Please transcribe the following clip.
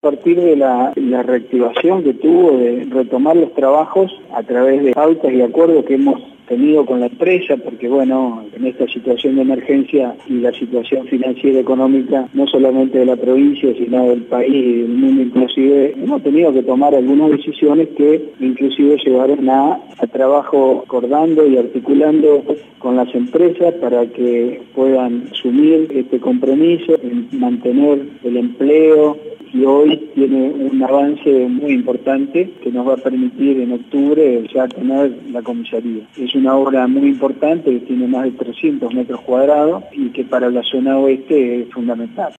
A partir de la reactivación que tuvo de retomar los trabajos a través de pautas y acuerdos que hemos tenido con la empresa, porque bueno, en esta situación de emergencia y la situación financiera económica, no solamente de la provincia, sino del país y del mundo inclusive, hemos tenido que tomar algunas decisiones que inclusive llevaron a trabajo acordando y articulando con las empresas para que puedan asumir este compromiso en mantener el empleo, y hoy tiene un avance muy importante que nos va a permitir en octubre ya tener la comisaría. Es una obra muy importante que tiene más de 300 metros cuadrados y que para la zona oeste es fundamental.